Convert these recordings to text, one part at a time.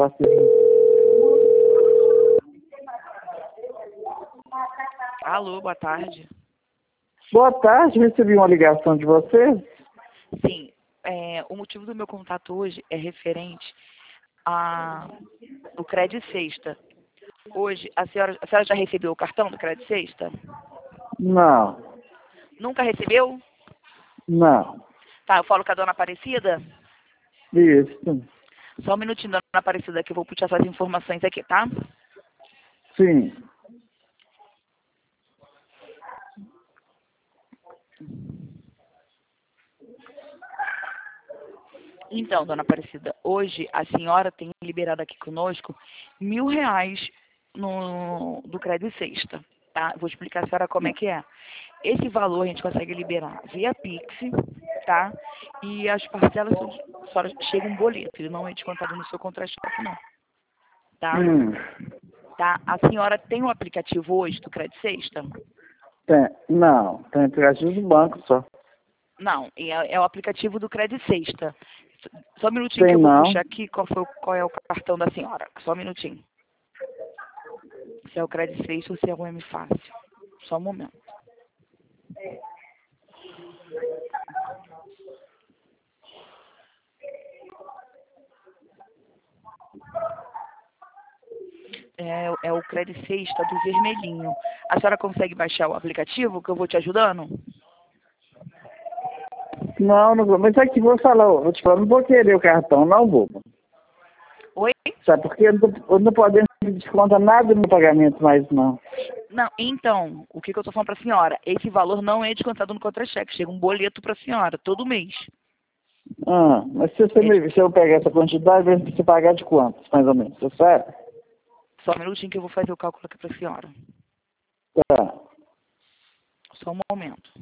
Alô, boa tarde. Boa tarde, recebi uma ligação de você. Sim, o motivo do meu contato hoje é referente ao Credit Sexta. Hoje, a senhora já recebeu o cartão do Credit Sexta? Não, Nunca recebeu? não. Tá, eu falo com a dona Aparecida? Isso, Só um minutinho, dona Aparecida, que eu vou puxar essas informações aqui, tá? sim. Então, dona Aparecida, hoje a senhora tem liberado aqui conosco R$ 1.000 do Credit Sexta, tá? Vou explicar a senhora como é que é. Esse valor a gente consegue liberar via Pix, tá? E as parcelas só chega um boleto, ele não é descontado no seu contra-cheque, não. Tá? Hum, Tá? A senhora tem um aplicativo hoje do Credit Sexta? não, tem aplicativo do banco só. Não, é o aplicativo do Credit Sexta. Só um minutinho que Tem eu vou não. puxar aqui qual é o cartão da senhora. Só um minutinho. Se é o Credit Sexta ou se é o M Fácil. Só um momento. É o Credit Sexta do vermelhinho. A senhora consegue baixar o aplicativo que eu vou te ajudando? Não, não vou. Mas aqui vou te falar, não vou querer o cartão, não, bobo. Oi? Sabe por quê? Eu não podendo descontar nada no pagamento mais, não. Não, então, o que eu tô falando pra senhora? Esse valor não é descontado no contra-cheque. Chega um boleto pra senhora, todo mês. Mas se eu pegar essa quantidade, vai você pagar de quantos, mais ou menos? Você sabe? Só um minutinho que eu vou fazer o cálculo aqui pra senhora. Tá. Só um momento.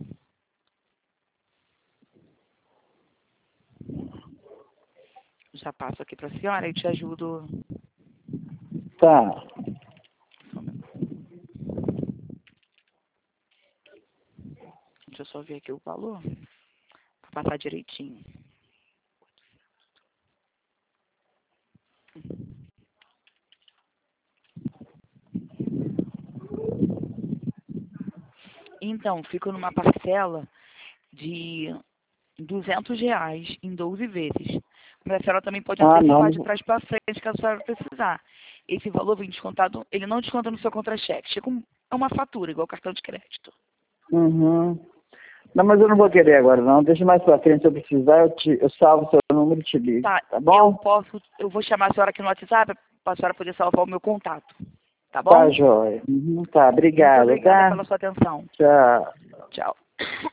Já passo aqui pra senhora e te ajudo. Tá. Só um minuto. Deixa eu só ver aqui o valor. Pra passar direitinho. Então, fico numa parcela de R$ 200 em 12 vezes. Mas a senhora também pode antecipar de Não. trás para frente, caso a senhora precisar. Esse valor vem descontado, ele não desconta no seu contra-cheque. É uma fatura, igual cartão de crédito. Uhum. Não, mas eu não vou querer agora, não. Deixa mais pra frente, se eu precisar, eu salvo o seu número e te ligo. Tá bom? Eu vou chamar a senhora aqui no WhatsApp para a senhora poder salvar o meu contato. Tá bom? Tá, joia. Tá, obrigado. Muito obrigada Tá? pela sua atenção. Tchau. Tchau.